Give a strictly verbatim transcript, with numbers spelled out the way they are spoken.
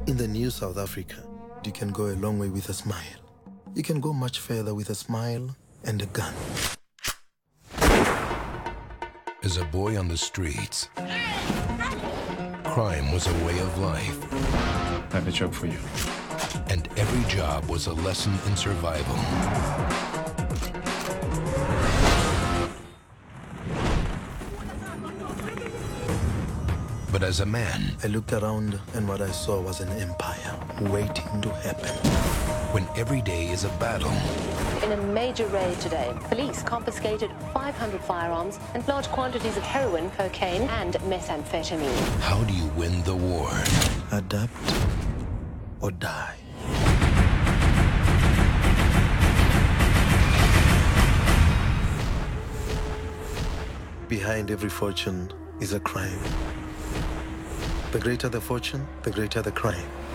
In the new South Africa, you can go a long way with a smile. You can go much further with a smile and a gun. As a boy on the streets, crime was a way of life. I have a job for you. And every job was a lesson in survival. But as a man, I looked around and what I saw was an empire waiting to happen. When every day is a battle. In a major raid today, police confiscated five hundred firearms and large quantities of heroin, cocaine, and methamphetamine. How do you win the war? Adapt or die. Behind every fortune is a crime. The greater the fortune, the greater the crime.